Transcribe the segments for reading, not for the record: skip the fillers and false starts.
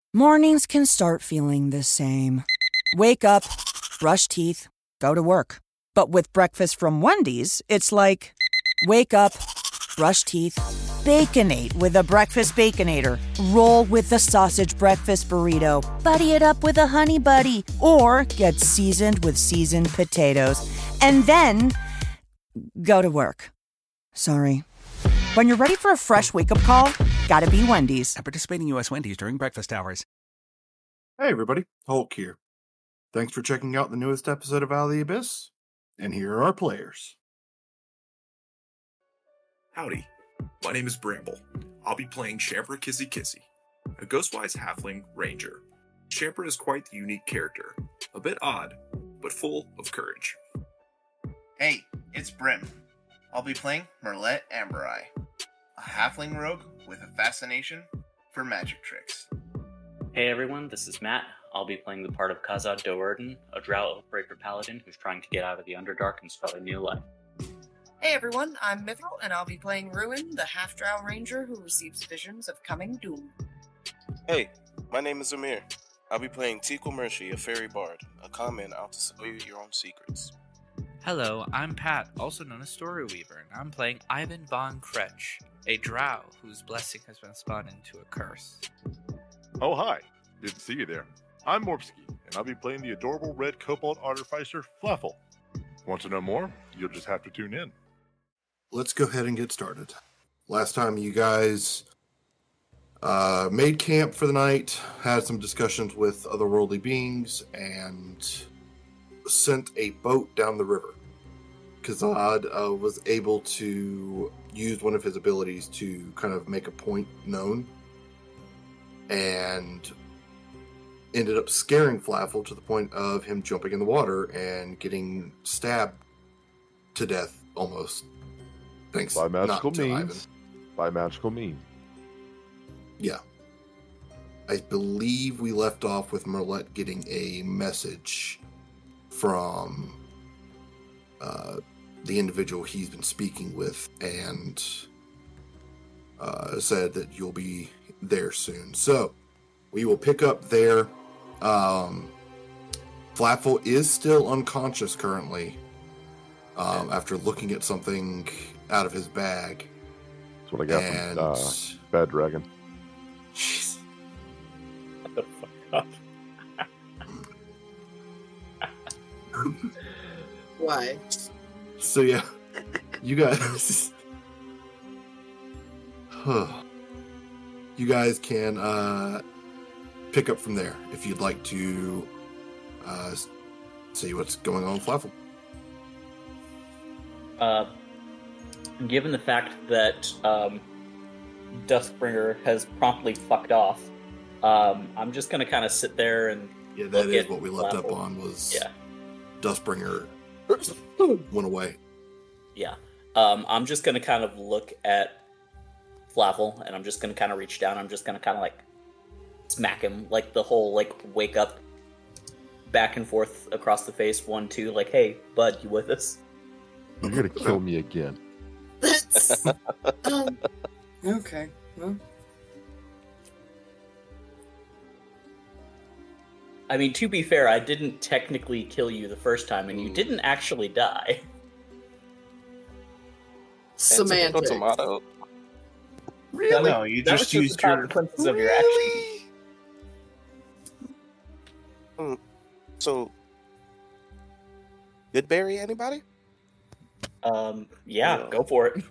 Mornings can start feeling the same. Wake up, brush teeth, go to work. But with breakfast from Wendy's, it's like, wake up, brush teeth, Baconate with a breakfast Baconator. Roll with the sausage breakfast burrito. Buddy it up with a Honey Buddy. Or get seasoned with seasoned potatoes. And then go to work. Sorry. When you're ready for a fresh wake-up call, gotta be Wendy's. At participating U.S. Wendy's during breakfast hours. Hey everybody, Hulk here. Thanks for checking out the newest episode of Out of the Abyss. And here are our players. Howdy, my name is Bramble. I'll be playing Shampra Kissy Kissy, a Ghostwise Halfling Ranger. Shampra is quite the unique character, a bit odd, but full of courage. Hey, it's Brim. I'll be playing Merlet Amberai, a halfling rogue with a fascination for magic tricks. Hey everyone, this is Matt. I'll be playing the part of Khazad Doerden, a Drow Oathbreaker Paladin who's trying to get out of the Underdark and start a new life. Hey everyone, I'm Mithril, and I'll be playing Ruin, the half-drow ranger who receives visions of coming doom. Hey, my name is Amir. I'll be playing Tekel Mershi, a fairy bard, a common out to sell you your own secrets. Hello, I'm Pat, also known as Storyweaver, and I'm playing Ivan von Kretsch, a drow whose blessing has been spun into a curse. Oh hi, good to see you there. I'm Morpsky, and I'll be playing the adorable red kobold artificer Fluffle. Want to know more? You'll just have to tune in. Let's go ahead and get started. Last time you guys made camp for the night, had some discussions with otherworldly beings, and sent a boat down the river. Khazad was able to use one of his abilities to kind of make a point known, and ended up scaring Flaffle to the point of him jumping in the water and getting stabbed to death almost. Thanks. By magical not to means. Ivan. By magical means. Yeah. I believe we left off with Merlet getting a message from the individual he's been speaking with, and said that you'll be there soon. So, we will pick up there. Flaffle is still unconscious currently, after looking at something out of his bag. That's what I got from Bad Dragon. Jeez. Shut the fuck up. Why? So yeah, you guys, you guys can pick up from there if you'd like to see what's going on with Flaffle. Given the fact that Duskbringer has promptly fucked off, I'm just gonna kind of sit there and Yeah, that look is at what we left up Flaffle. on, was Yeah. Dustbringer went away. Yeah. I'm just gonna kind of look at Flaffle, and I'm just gonna kind of reach down. I'm just gonna kind of like smack him, like the whole like wake up, back and forth across the face, 1, 2, like, hey, bud, you with us? You're gonna kill me again. That's... okay. Well, I mean, to be fair, I didn't technically kill you the first time, and you didn't actually die. semantics. Tomato. Really? No, you That was just used the your... consequences of your action. So, good berry, anybody? Yeah, go for it.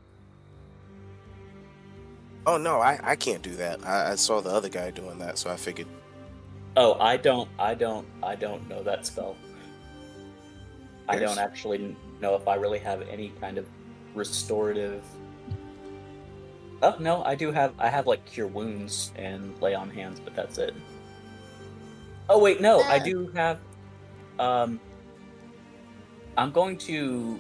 Oh no, I can't do that. I saw the other guy doing that, so I figured. Oh, I don't know that spell. I don't actually know if I really have any kind of restorative. Oh no, I have like cure wounds and lay on hands, but that's it. Oh wait, no, I do have. I'm going to.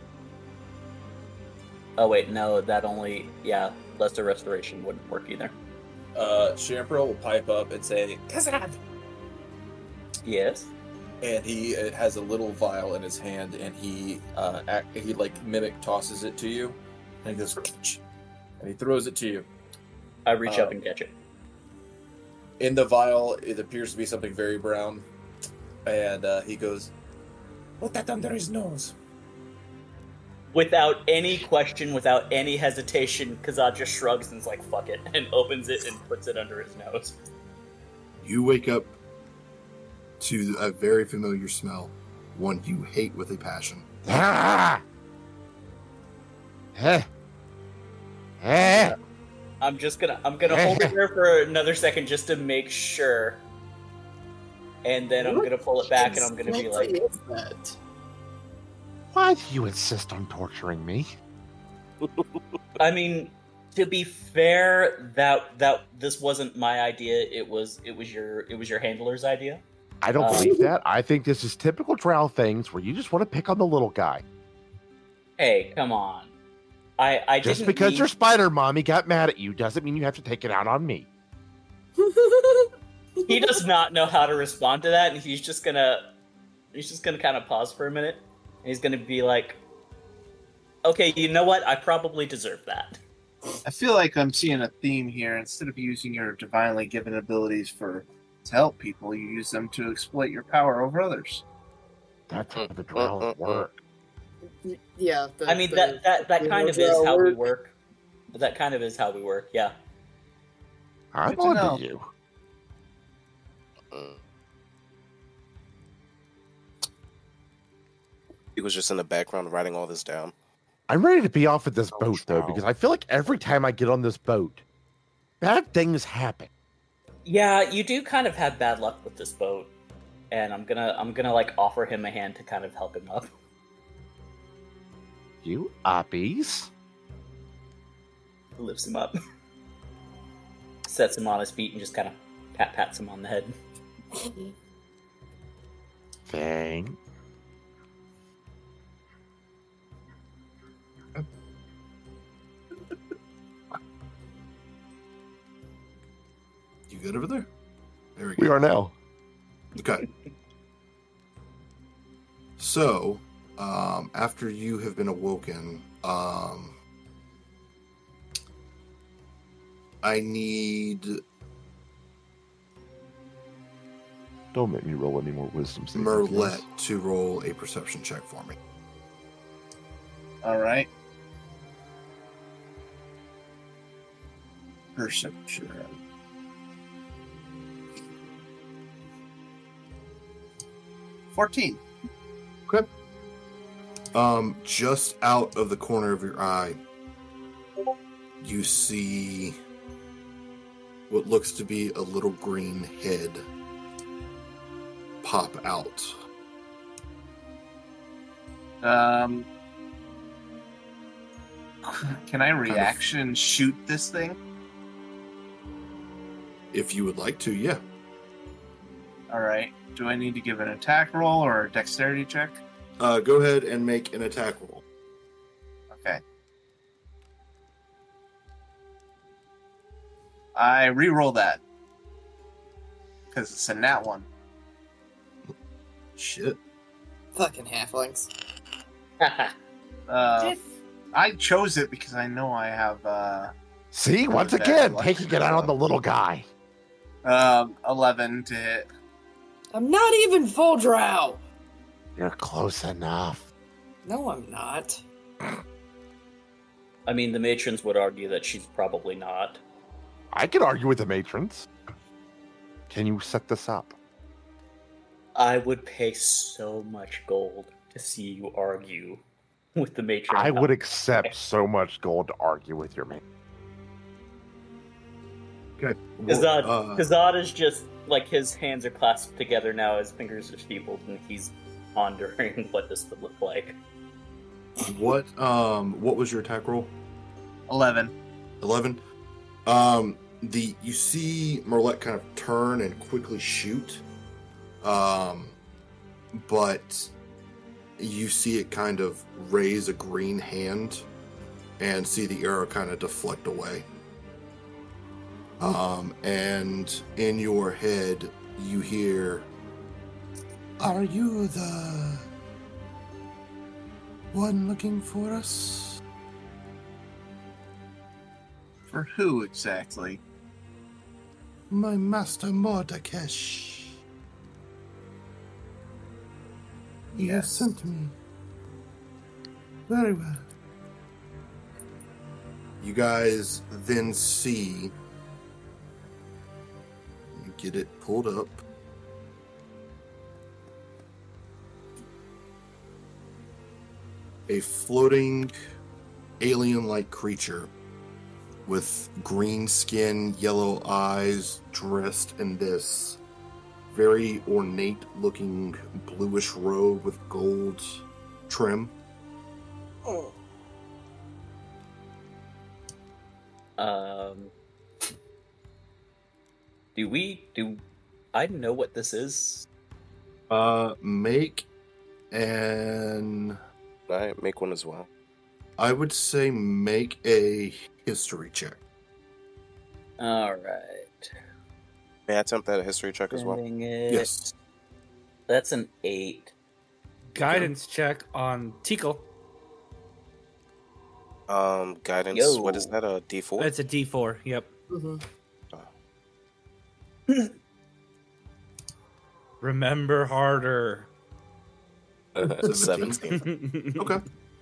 Oh wait, no, that only lesser restoration wouldn't work either. Shampro will pipe up and say, "Khazad!" Yes. And he has a little vial in his hand, and he like mimic tosses it to you, and he goes, and he throws it to you. I reach up and catch it. In the vial, it appears to be something very brown. And he goes, "Put that under his nose." Without any question, without any hesitation, Kazad just shrugs and's like, fuck it, and opens it and puts it under his nose. You wake up to a very familiar smell, one you hate with a passion. Ah! I'm gonna hold it there for another second just to make sure. And then I'm gonna pull it back and I'm gonna be like, is that? Why do you insist on torturing me? I mean, to be fair, that this wasn't my idea. It was your handler's idea. I don't believe that. I think this is typical Drow things where you just want to pick on the little guy. Hey, come on. I just didn't because mean... your spider mommy got mad at you doesn't mean you have to take it out on me. He does not know how to respond to that, and he's just gonna kind of pause for a minute, and he's gonna be like, "Okay, you know what? I probably deserve that." I feel like I'm seeing a theme here. Instead of using your divinely given abilities to help people, you use them to exploit your power over others. That's how the Drow work. Yeah. I mean, that kind of is how we work. That kind of is how we work, yeah. I'm on to you. He was just in the background writing all this down. I'm ready to be off of this boat, though, because I feel like every time I get on this boat, bad things happen. Yeah, you do kind of have bad luck with this boat, and I'm gonna like offer him a hand to kind of help him up. You uppies. Lifts him up, sets him on his feet, and just kind of pats him on the head. Thing. You good over there? There we go. We are now. Okay. So, after you have been awoken, I need... Don't make me roll any more wisdom saving Merlet throws. to roll a perception check for me. All right. Perception. $14. Okay. Just out of the corner of your eye, you see what looks to be a little green head pop out. Can I reaction shoot this thing? If you would like to, yeah. All right. Do I need to give an attack roll or a dexterity check? Go ahead and make an attack roll. Okay. I re-roll that. Because it's a nat one. Shit. Fucking halflings. I chose it because I know I have... See, once again, taking it out on the little guy. 11 to hit. I'm not even full drow. You're close enough. No, I'm not. I mean, the matrons would argue that she's probably not. I could argue with the matrons. Can you set this up? I would pay so much gold to see you argue with the matron. I would accept so much gold to argue with your matron. Okay. Kazad is just, like, his hands are clasped together now, his fingers are steepled, and he's pondering what this would look like. What was your attack roll? 11. 11? You see Merlet kind of turn and quickly shoot. But you see it kind of raise a green hand and see the arrow kind of deflect away. And in your head, you hear, "Are you the one looking for us?" For who exactly? My master Mordakesh. He has sent me. Very well. You guys then see. Let me get it pulled up. A floating alien-like creature with green skin, yellow eyes, dressed in this very ornate-looking bluish robe with gold trim. Oh. Do I know what this is? Make an... Make one as well. I would say make a history check. All right. May I attempt that history check as well? Yes. That's an 8. Guidance check on Tikal. Guidance. Yo. What is that? A D4? It's a D4. Yep. Mm-hmm. Remember harder. 17. Okay.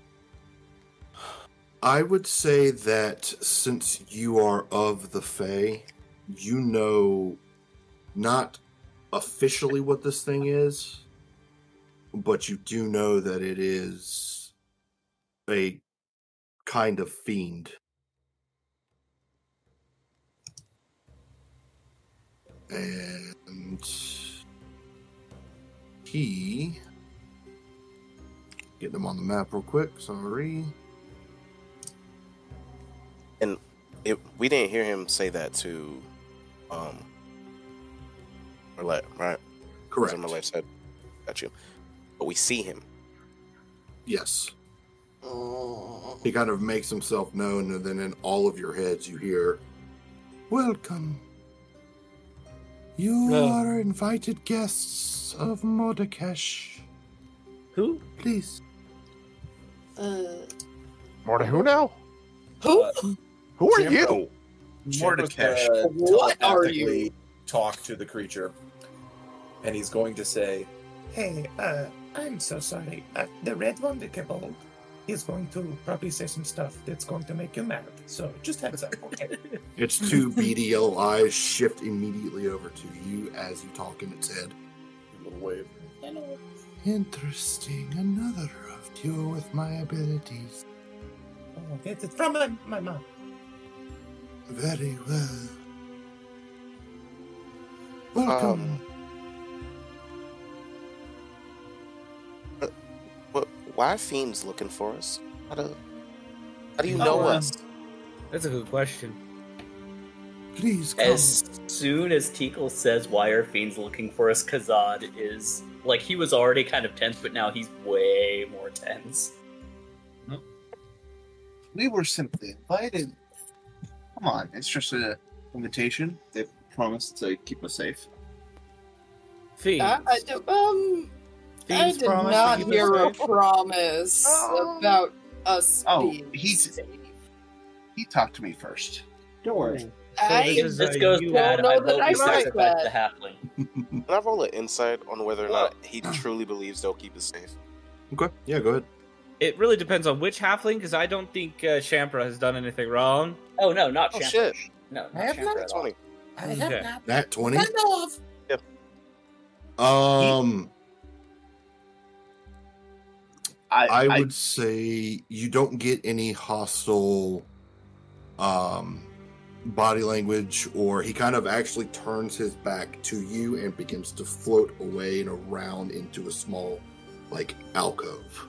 I would say that since you are of the Fae, you know not officially what this thing is, but you do know that it is a kind of fiend. And he... Getting them on the map real quick, sorry. And we didn't hear him say that to Merlette, right? Correct. Merlette said, got you. But we see him. Yes. He kind of makes himself known, and then in all of your heads you hear, "Welcome. You are invited guests of Mordakesh. Who? Please." Morda who now? Who? Who are you? Mordecai What are you? telepathically talk to the creature, and he's going to say, Hey, I'm so sorry. The red one, the Cabal, is going to probably say some stuff that's going to make you mad. So just heads up, okay? Its two beady yellow eyes shift immediately over to you as you talk in its head. a little wave. Hello. Interesting. Another of you with my abilities. Oh, it's from my mom. Very well. Welcome. Why are fiends looking for us? How do you know us? That's a good question. Please come. As soon as Tikal says why are fiends looking for us, Kazad is like, he was already kind of tense, but now he's way more tense. We were simply invited. Come on, it's just an invitation. They promised to keep us safe. Fiends. I Fiends did promised not to keep us hear a safe? promise about us being He talked to me first. Don't worry. If this goes bad, I vote we sacrifice the halfling. Can I roll an insight on whether or not he truly believes they'll keep us safe? Okay, yeah, go ahead. It really depends on which halfling, because I don't think Shampra has done anything wrong. Oh, no, not Oh, Shampra. shit. No, I have Shampra not at all. 20. I have Okay. not. Nat 20? I know of. I would say you don't get any hostile body language, or he kind of actually turns his back to you and begins to float away and around into a small, like, alcove.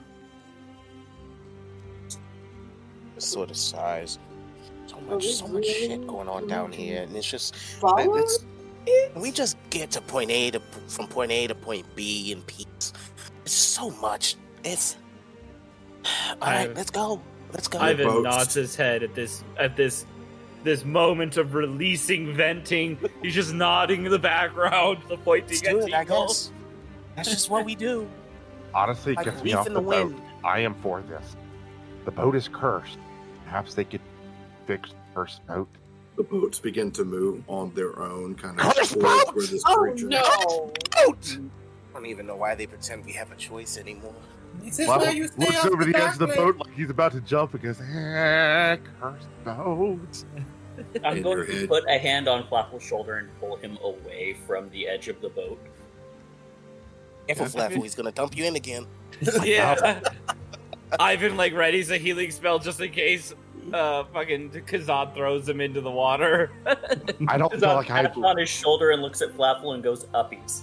This sort of size. So much shit going on down here, and it's just we just get to point A to from point A to point B in peace. It's so much. It's all right. Let's go. Let's go. Ivan nods his head at this moment of releasing, venting. He's just nodding in the background, the pointing Let's do at it, I Tikal. guess. That's just what we do. Honestly, it Like gets a me leaf off in the the boat. wind. I am for this. The boat is cursed. Perhaps they could fix the cursed boat. the boats begin to move on their own, kind of towards where this Oh creature. no! I don't even know why they pretend we have a choice anymore. This is Fluffle why you stay looks off over the edge of the dark boat way. like he's about to jump and goes, cursed boats. I'm In going your to head. put a hand on Flapple's shoulder and pull him away from the edge of the boat. Careful, Flaffle, he's gonna dump you in again. Yeah. Ivan like readies a healing spell just in case fucking Kazad throws him into the water. I don't feel like I taps on his shoulder and looks at Flapple and goes, "Uppies."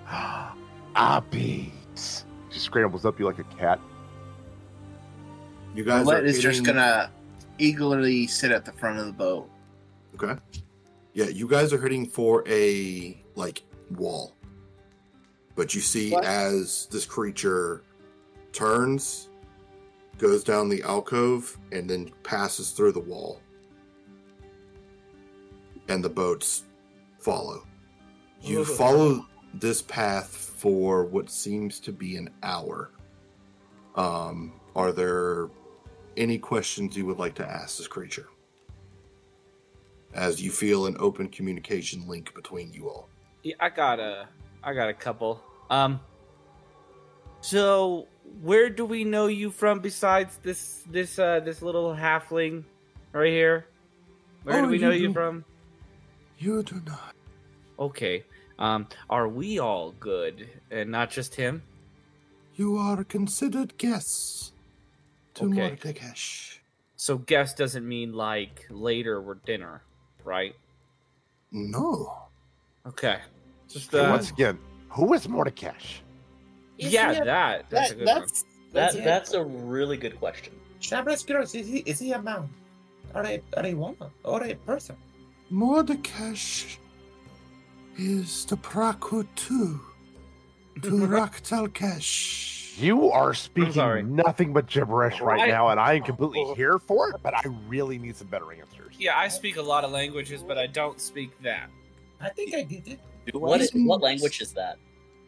Uppies. She scrambles up you like a cat. You guys Roulette are is just hitting- gonna eagerly sit at the front of the boat. Okay. Yeah, you guys are heading for a wall. But you see What? as this creature turns, goes down the alcove, and then passes through the wall. And the boats follow. You follow this path for what seems to be an hour. Are there any questions you would like to ask this creature? As you feel an open communication link between you all. Yeah, I got a couple. So where do we know you from besides this little halfling right here? Where do we know you from? You do not. Okay. Are we all good and not just him? You are considered guests to Okay. Mordekash. So guest doesn't mean like later or dinner, right? No. Okay. Just Okay, once again, who is Mordekash? yeah, that's a good one. That's a really good question. Shabra's curious, is he a man? Or a woman? Or a person? Mordekash is the Prakutu to Raktalkesh. You are sorry. speaking nothing but gibberish right now, and I am completely here for it, but I really need some better answers. Yeah, I speak a lot of languages, but I don't speak that. I think I get it. What language is that?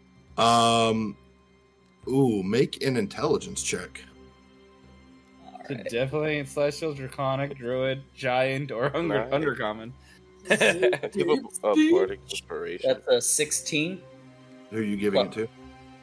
Make an intelligence check. So definitely ain't Celestial, Draconic, Druid, Giant, or Nice. Undercommon. Give a bardic inspiration. That's a 16. Who are you giving it to?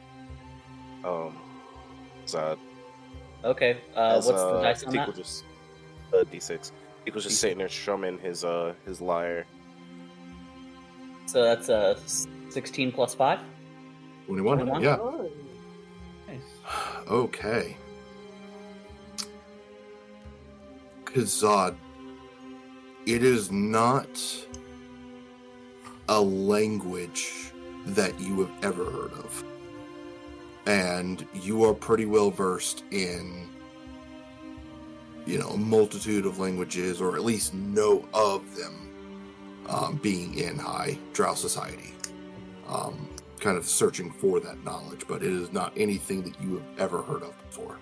Zod. Okay. As, What's the dice on Teak that? was just D6. He was just sitting there strumming his lyre. So that's a 16 plus 5. 21? 21? Yeah. Nice. Okay. Kazad, it is not a language that you have ever heard of. And you are pretty well versed in, a multitude of languages, or at least know of them, being in High Drow Society. Kind of searching for that knowledge, but it is not anything that you have ever heard of before.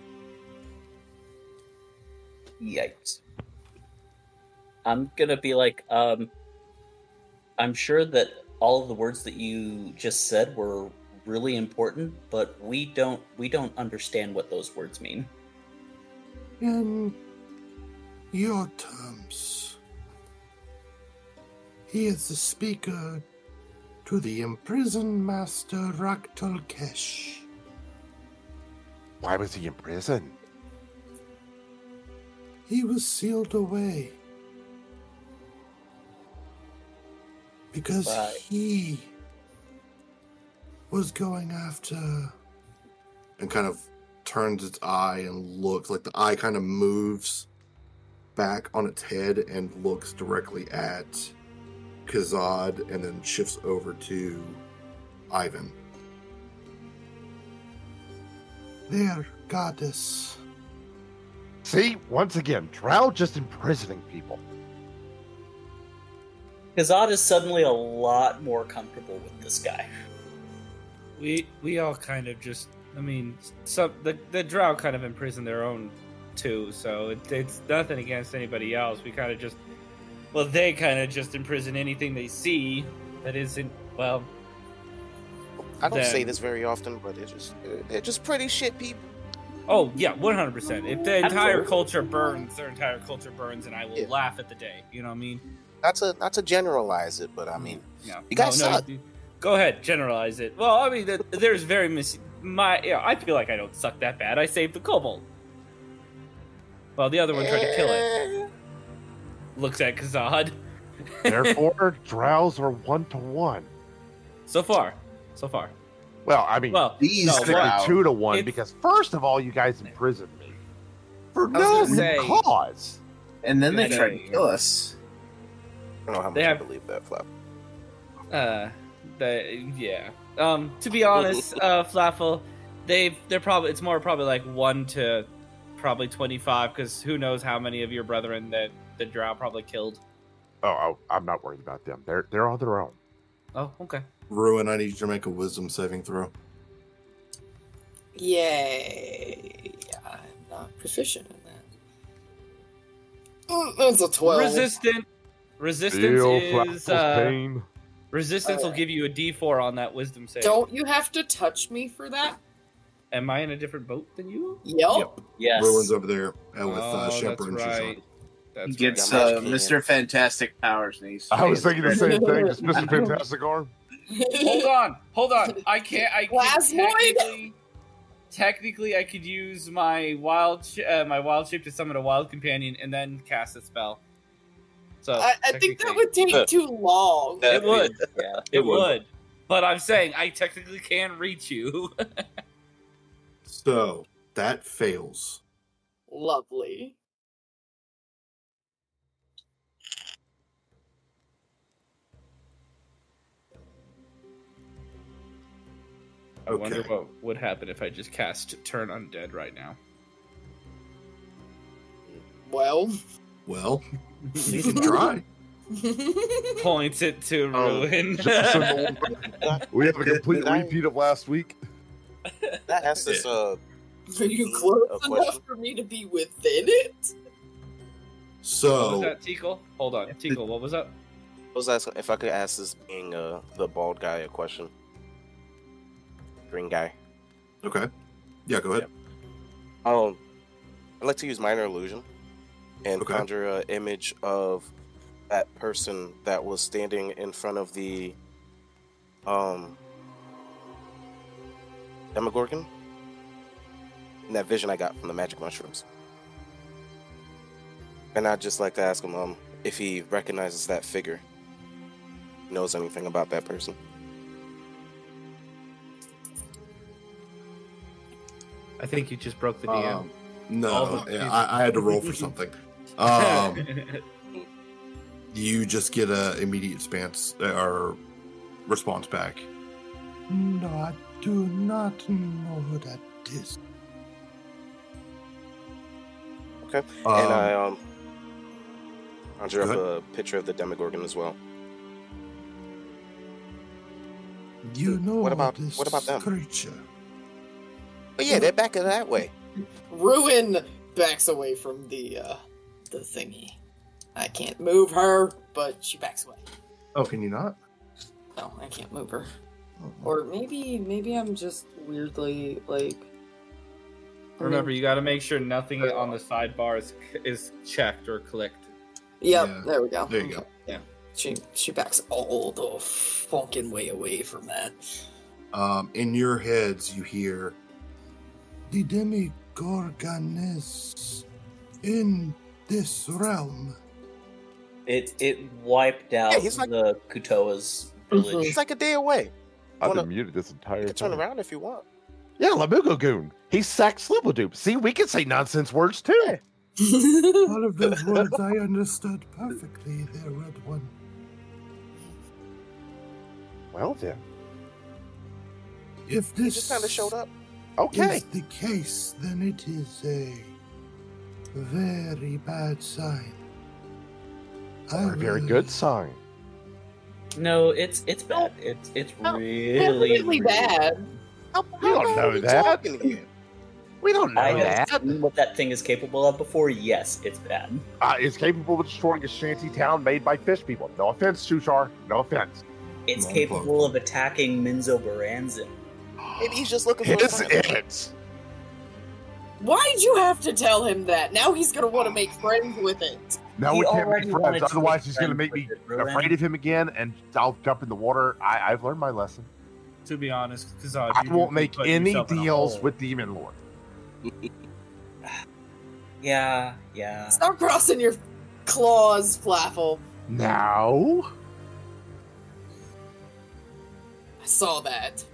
Yikes. I'm gonna be like, I'm sure that all of the words that you just said were really important, but we don't understand what those words mean. In your terms, he is the speaker to the imprisoned master Raktalkesh. Why was he in prison? He was sealed away because Right. he was going after, and kind of turns its eye and looks, like the eye kind of moves back on its head and looks directly at Kazad, and then shifts over to Ivan. Their goddess. See, once again, Drow just imprisoning people. Kazad is suddenly a lot more comfortable with this guy. We all kind of just, the Drow kind of imprison their own too, so it's nothing against anybody else. We kind of just, they kind of just imprison anything they see that isn't, I don't then- say this very often, but they're just pretty shit people. Oh yeah, 100%. If the entire Absolutely. culture burns, their entire culture burns, and I will laugh at the day. You know what I mean? Not to generalize it, but I mean, No, you guys suck. Go ahead, generalize it. Well, I mean, there's very I feel like I don't suck that bad. I saved the kobold. Well, the other one tried to kill it. Looks at Kazad. Therefore, drows are 1-to-1. So far. Well, I mean, these technically 2-to-1 because first of all, you guys imprisoned me for no cause, and then they tried to kill us. I don't know how much I believe that, Flap. To be honest, Flaffle, it's probably like 1 to probably 25 because who knows how many of your brethren that the drow probably killed. Oh, I'm not worried about them. They're on their own. Oh, okay. Ruin, I need you to make a wisdom saving throw. Yay. I'm not proficient in that. That's a 12. Resistance Feel is Flaffle's pain. resistance will give you a D4 on that wisdom save. Don't you have to touch me for that? Am I in a different boat than you? Yep. Yes. Ruin's over there with that's Shepard and right. Shushan. He gets Mr. Fantastic powers, and he's. I was thinking the same thing. Just Mr. Fantastic arm. Hold on. I can't. Plasmoid? Technically, I could use my wild shape to summon a wild companion and then cast a spell. So I think that would take too long. It would. Yeah, it would. But I'm saying I technically can reach you. So that fails. Lovely. I wonder what would happen if I just cast Turn Undead right now. Well, you can try. Points it to Ruin. We have a complete repeat of last week. That has this. Are you close enough for me to be within it? So what was that, Tikal? Hold on, Tikal. What was that? I was asking if I could ask this being the bald guy a question. Green guy. Okay. Yeah, go ahead. I'd like to use minor illusion and conjure an image of that person that was standing in front of the Demogorgon. And that vision I got from the magic mushrooms. And I'd just like to ask him if he recognizes that figure, knows anything about that person. I think you just broke the DM. No, I had to roll for something. You just get a immediate response back. No, I do not know who that is. Okay. And I conjure up a picture of the Demogorgon as well. You know what about them? Creature. But yeah, they're back that way. Ruin backs away from the thingy. I can't move her, but she backs away. Oh, can you not? No, I can't move her. Or maybe I'm just weirdly like. Remember, you got to make sure nothing on the sidebar is checked or clicked. Yep, there we go. There you go. Yeah, she backs all the fucking way away from that. In your heads, you hear. The Demogorgon is in this realm. It wiped out the Kutoa's village. He's like a day away. I've been muted this entire time. Turn around if you want. Yeah, Lamugo Goon. He's sacked Slibbledoop. See, we can say nonsense words too. All of those words I understood perfectly there, Red One. Well then. If this just kind of showed up. Okay. is the case, then it is a very bad sign. A very good sign. No, it's bad. It's really Really bad. We don't know that. We don't know I that. have seen what that thing is capable of before. Yes, it's bad. It's capable of destroying a shanty town made by fish people. No offense, Shushar. No offense. It's capable of attacking Minzo Baranzin. Maybe he's just looking for Is it? Why'd you have to tell him that? Now he's gonna want to make friends with it. No, He we can't already be friends. wanted to Otherwise, make he's going to friends make me with it, Ruin. afraid of him again, and I'll jump in the water. I've learned my lesson. To be honest, because I won't make any deals with Demon Lord. Yeah. Stop crossing your claws, Flaffle. Now? I saw that.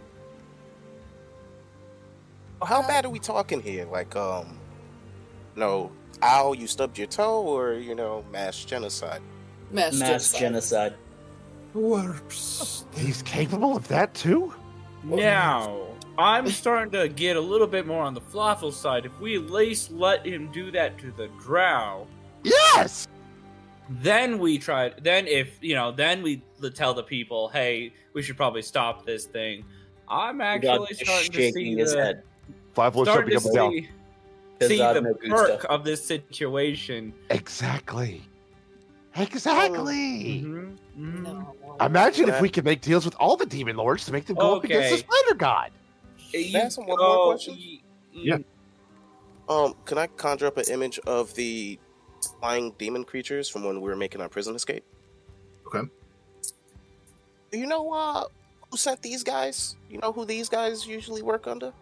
How bad are we talking here? Like, no, Owl, you stubbed your toe, or, mass genocide? Mass genocide. Worse. He's capable of that too? Now, I'm starting to get a little bit more on the Flaffle side. If we at least let him do that to the Drow, yes. Then we tried. Then then we tell the people, hey, we should probably stop this thing. I'm actually starting to see his head. Flaffle's starting to jumping up and down. see the no perk of this situation. Exactly. Exactly. No. Imagine if we could make deals with all the Demon Lords to make them go up against the Spider God. Can I ask one more question? Yeah. Can I conjure up an image of the flying demon creatures from when we were making our prison escape? Okay. Do you know who sent these guys? You know who these guys usually work under?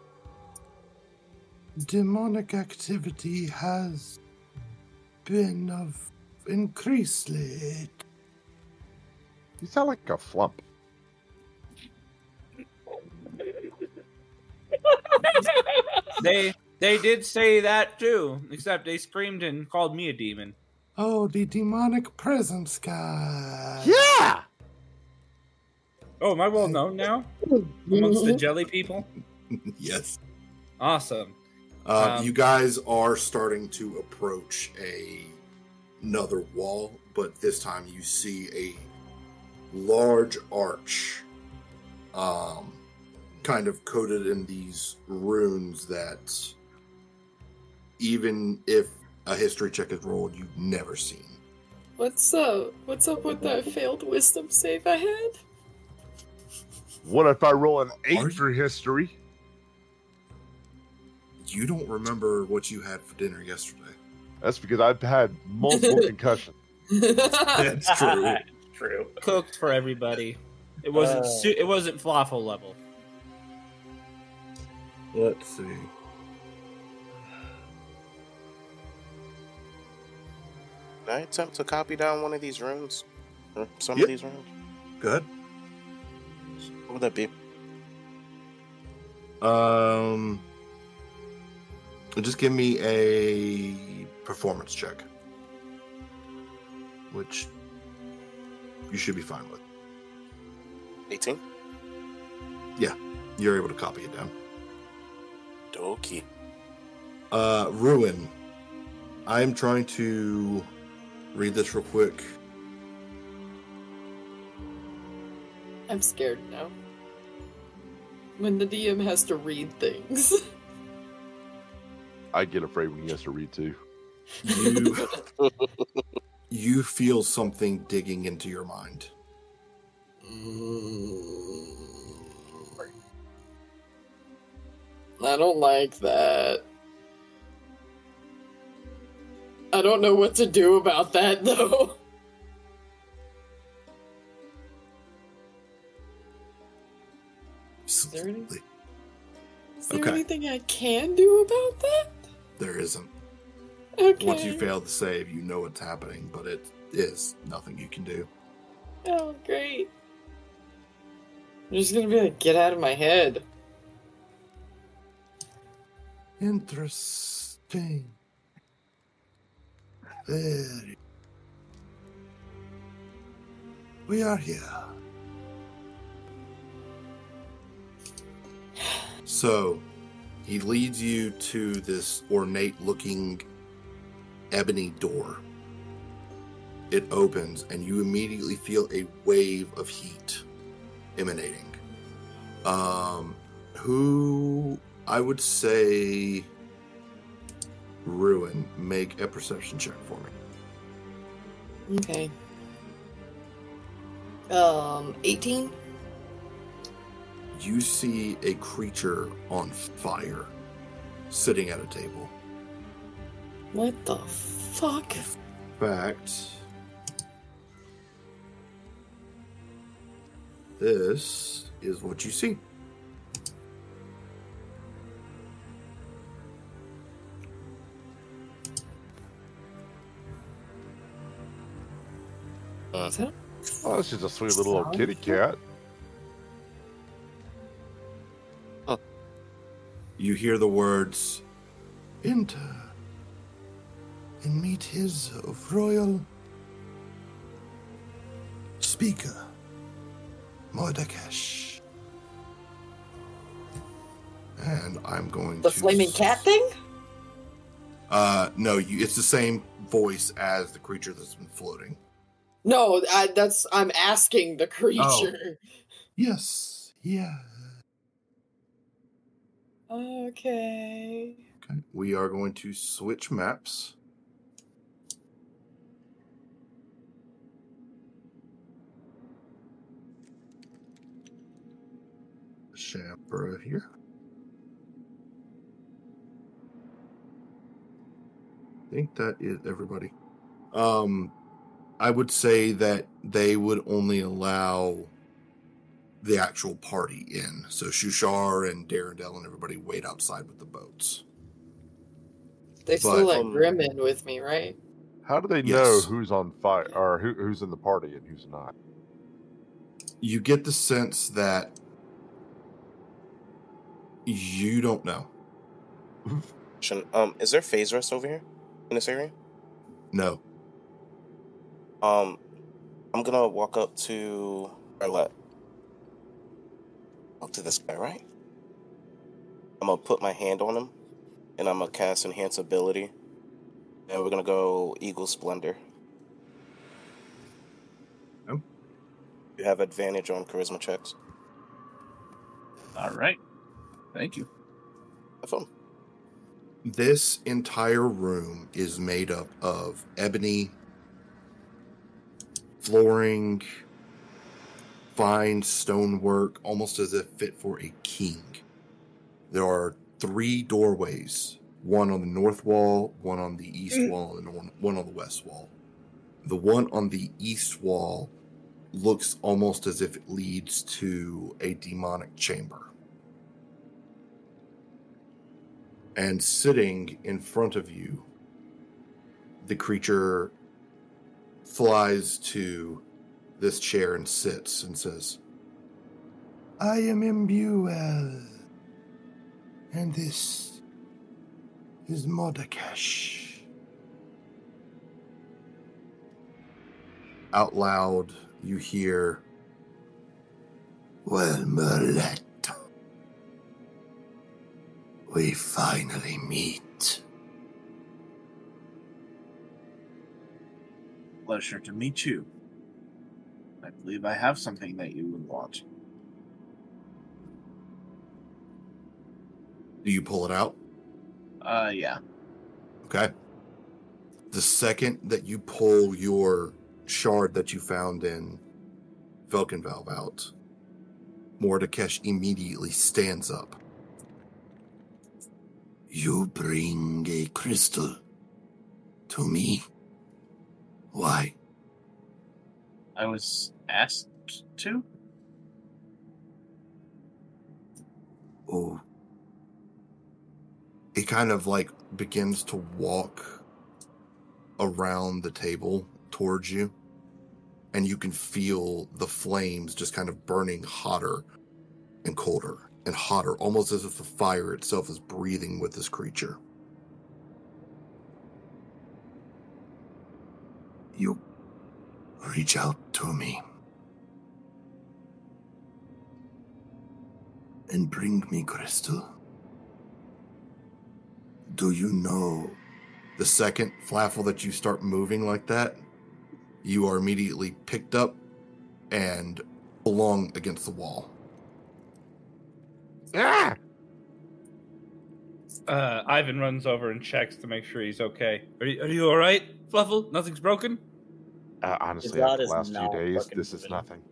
Demonic activity has been of increased late. You sound like a flump. They did say that too, except they screamed and called me a demon. Oh, the demonic presence guy. Yeah. Oh, am I well known now amongst the jelly people? Yes. Awesome. You guys are starting to approach another wall, but this time you see a large arch, kind of coated in these runes that, even if a history check is rolled, you've never seen. What's up with that failed wisdom save I had? What if I roll an 8 for history? You don't remember what you had for dinner yesterday. That's because I've had multiple concussions. That's true. True. Cooked for everybody. It wasn't. It wasn't Flaffle level. Let's see. Can I attempt to copy down one of these runes? Or some Yep. of these runes? Good. What would that be? Just give me a performance check, which you should be fine with. 18? Yeah, you're able to copy it down. Dokie. Ruin. I'm trying to read this real quick. I'm scared now. When the DM has to read things. I get afraid when he has to read too. You feel something digging into your mind. I don't like that. I don't know what to do about that, though. Is there anything I can do about that? There isn't. Okay. Once you fail the save, you know what's happening, but it is nothing you can do. Oh, great. I'm just gonna be like, get out of my head. Interesting. Very. We are here. So, he leads you to this ornate-looking ebony door. It opens, and you immediately feel a wave of heat emanating. Who I would say Ruin, make a perception check for me. Okay. 18? You see a creature on fire sitting at a table. What the fuck? In fact, this is what you see. Oh, this is a sweet little kitty cat. You hear the words, "Enter and meet his royal speaker, Mordekash." And I'm going The to... flaming cat thing? No, it's the same voice as the creature that's been floating. No, I'm asking the creature. Yes, yeah. Okay. Okay, we are going to switch maps. Shambra here. I think that is everybody. I would say that they would only allow the actual party in. So Shushar and Darendelle and everybody wait outside with the boats. They still let Grim in with me, right? How do they know who's on fire or who's in the party and who's not? You get the sense that you don't know. Is there phase rest over here in this area? No. I'm gonna walk up to Arlette. Up to this guy, right? I'm gonna put my hand on him, and I'm gonna cast Enhance Ability, and we're gonna go Eagle Splendor. Oh. You have advantage on charisma checks. All right. Thank you. Have fun. This entire room is made up of ebony flooring, fine stonework, almost as if fit for a king. There are 3 doorways, one on the north wall, one on the east wall, and one on the west wall. The one on the east wall looks almost as if it leads to a demonic chamber. And sitting in front of you, the creature flies to this chair and sits and says, "I am Imbuel, and this is Mordekash." Out loud, you hear, "Well, Merlette, we finally meet." Pleasure to meet you. I believe I have something that you would want. Do you pull it out? Yeah. Okay. The second that you pull your shard that you found in Velkenvalve out, Mordekash immediately stands up. "You bring a crystal to me. Why?" I was asked to? Oh. He kind of like begins to walk around the table towards you, and you can feel the flames just kind of burning hotter and colder and hotter, almost as if the fire itself is breathing with this creature. "You reach out to me and bring me crystal. Do you know the second, Flaffle, that you start moving like that, you are immediately picked up and belong against the wall." Ah! Ivan runs over and checks to make sure he's okay. Are you all right, Fluffle? Nothing's broken? Honestly, God after is the last not few days, fucking this is moving. nothing.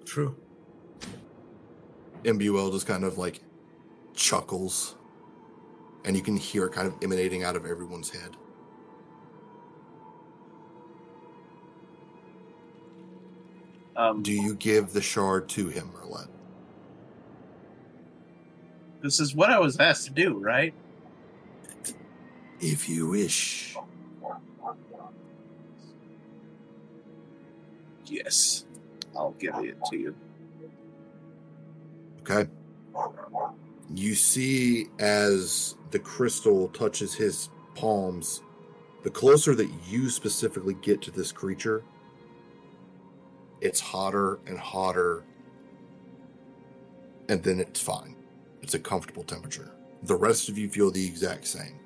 True. Imbuel just kind of like chuckles. and you can hear it kind of emanating out of everyone's head. Do you give the shard to him, Merlet? This is what I was asked to do, right? If you wish. Yes, I'll give it to you. Okay. You see as the crystal touches his palms, the closer that you specifically get to this creature, it's hotter and hotter, and then it's fine. It's a comfortable temperature. The rest of you feel the exact same.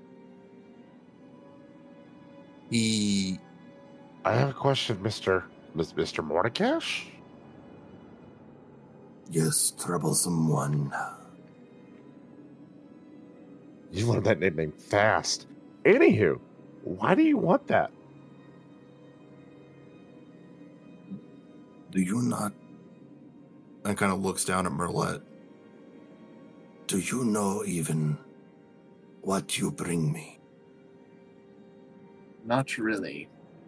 I have a question, Mr. Mordekash? Yes, troublesome one. You learned that nickname fast. Anywho, why do you want that? Do you not... And kind of looks down at Merlet. Do you know even what you bring me? Not really.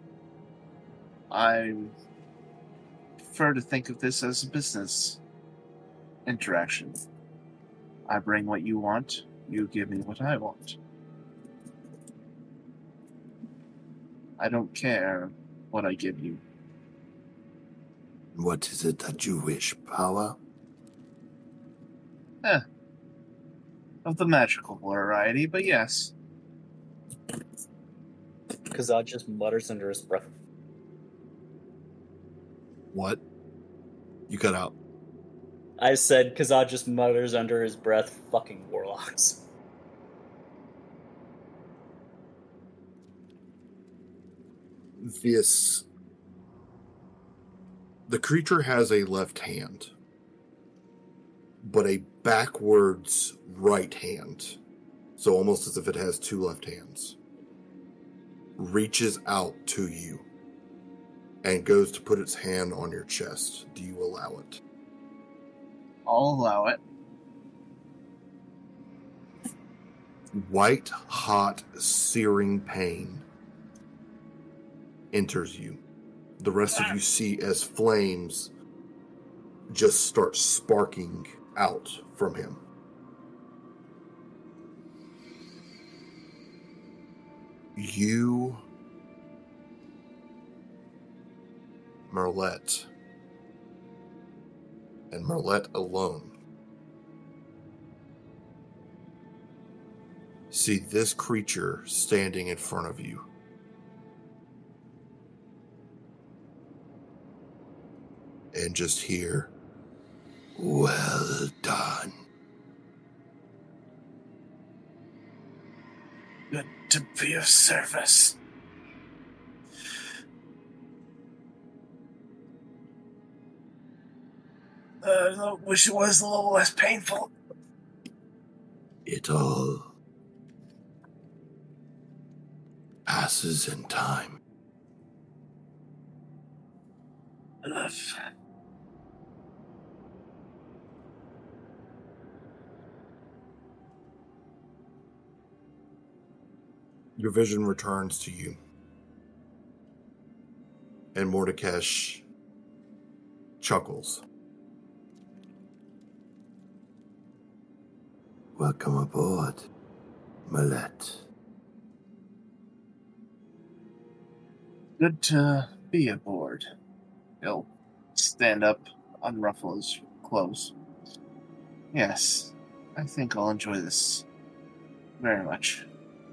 I prefer to think of this as a business interaction. I bring what you want, you give me what I want. I don't care what I give you. What is it that you wish? Power? Of the magical variety, but yes. Kazad just mutters under his breath. What? You cut out. I said Kazad just mutters under his breath, fucking warlocks. The creature has a left hand, but a backwards right hand. So almost as if it has two left hands. Reaches out to you and goes to put its hand on your chest. Do you allow it? I'll allow it. White, hot, searing pain enters you. The rest of you see as flames just start sparking out from him. You, Merlet, and Merlet alone see this creature standing in front of you. And just hear, well done. Good to be of service. I wish it was a little less painful. It all passes in time. Enough. Your vision returns to you. And Mordekash chuckles. Welcome aboard, Merlet. Good to be aboard. He'll stand up, unruffle his clothes. Yes, I think I'll enjoy this very much.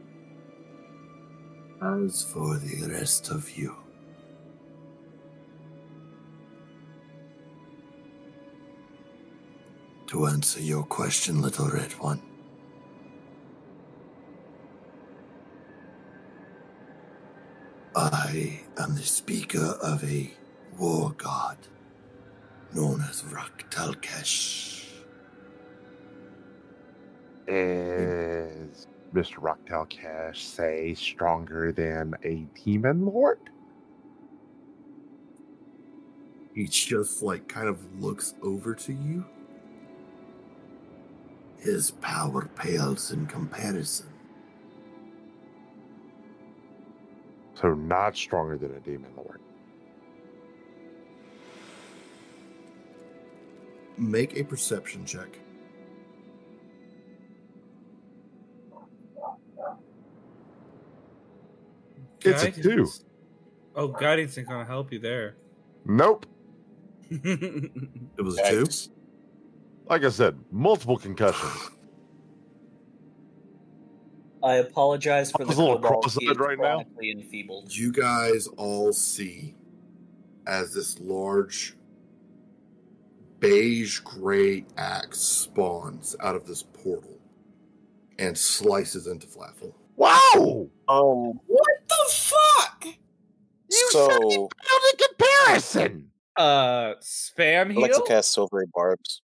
As for the rest of you, to answer your question, little red one, I am the speaker of a war god known as Raktalkesh. Is Mr. Raktalkesh, say, stronger than a demon lord? He just, kind of looks over to you. His power pales in comparison. So not stronger than a demon lord. Make a perception check. It's a 2. Oh, guidance ain't gonna help you there. Nope. It was a 2? Like I said, multiple concussions. I apologize for I the was a little cobalt. cross-eyed He is right now. chronically enfeebled. You guys all see as this large beige gray axe spawns out of this portal and slices into Flaffle. Wow! What the fuck? You said you failed in comparison! Spam I like heal? to cast Silvery Barbs.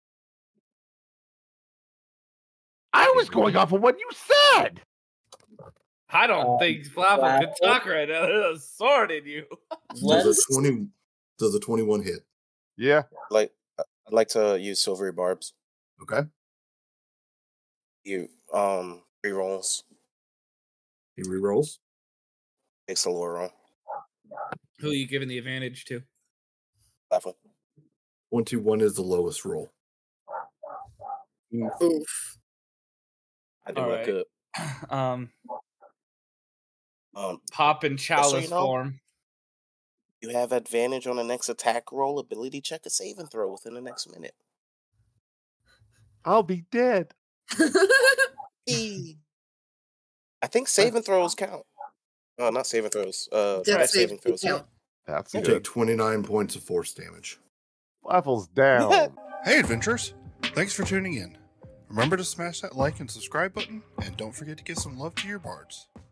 I was going off of what you said! I don't think Flaffle can talk right now. There's a sword in you. Does a 21 hit? Yeah. I'd like to use Silvery Barbs. Okay. You rerolls. He rerolls. Takes a lower roll. Who are you giving the advantage to? Flaffle. 21 is the lowest roll. Oof. I do what I could. Pop in chalice you know, form. You have advantage on the next attack roll, ability check, a save and throw within the next minute. I'll be dead. I think save and throws count. Oh, not save and throws. Death saving throws count. That's You good. take 29 points of force damage. Flaffle's down. Hey, adventurers! Thanks for tuning in. Remember to smash that like and subscribe button, and don't forget to give some love to your bards.